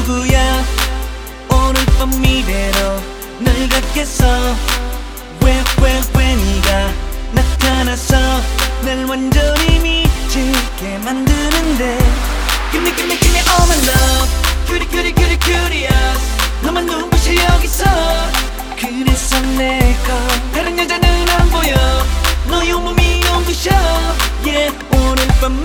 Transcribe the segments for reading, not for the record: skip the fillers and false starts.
누구야 오늘 밤 이대로 널 갖겠어 왜 네가 나타나서 날 완전히 미치게 만드는데 Give me all my love Cutie curious 너만 눈부셔 여기서 그래서 내거 다른 여자는 안 보여 너의 온몸이 눈부셔 Yeah 오늘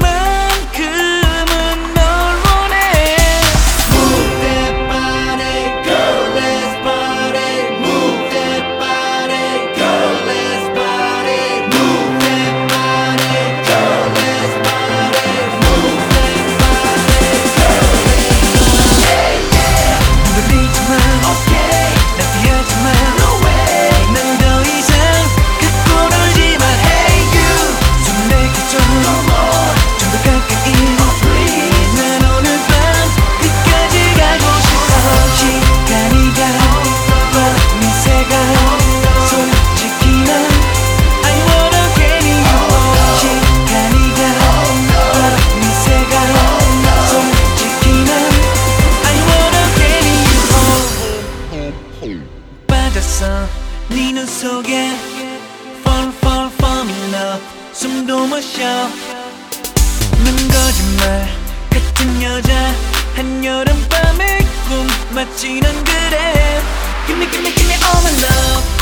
밤만큼은 널 원해 Move that body girl let's party Move that body girl let's party Move that body girl let's party Move that body girl let's party 흔들리지마 okay 나 피하지마 no way 난 더 이상 갖고 놀지마 Hey you 손 내켜줘 no more 좀 더 가까이 oh please 난 오늘 밤 끝까지 가고 싶어 시간이 가봐 미세가 솔직히 난 I wanna get in your heart 시간이 가봐 미세가 솔직히 난 I wanna get in your heart 빠졌어 네 눈 속에 fall in love 숨도 못 쉬어 넌 거짓말 같은 여자 한여름밤의 꿈 마치 넌 그래 Give me all my love